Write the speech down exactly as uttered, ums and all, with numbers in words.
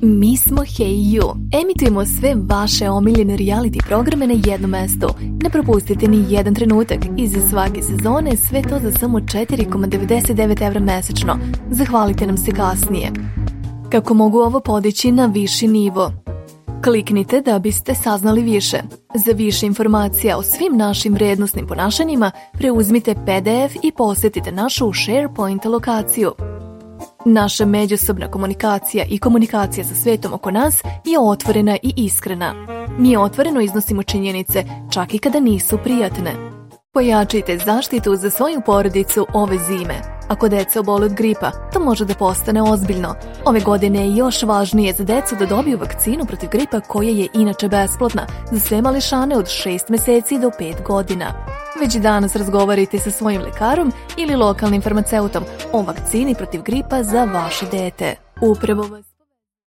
Mi smo Hey You. Emitujemo sve vaše omiljene reality programe na jednom mestu. Ne propustite ni jedan trenutak. Iza svake sezone sve to za samo četiri zarez devedeset devet evra mesečno. Zahvalite nam se kasnije. Kako mogu ovo podići na viši nivo? Kliknite da biste saznali više. Za više informacija o svim našim vrednosnim ponašanjima preuzmite P D F i posjetite našu SharePoint lokaciju. Naša međusobna komunikacija i komunikacija sa svetom oko nas je otvorena i iskrena. Mi otvoreno iznosimo činjenice, čak i kada nisu prijatne. Pojačajte zaštitu za svoju porodicu ove zime. Ako deca obole od gripa, to može da postane ozbiljno. Ove godine je još važnije za decu da dobiju vakcinu protiv gripa koja je inače besplatna za sve mališane od šest meseci do pet godina. Već danas razgovarajte sa svojim lekarom ili lokalnim farmaceutom o vakcini protiv gripa za vaše dete. Upravo vas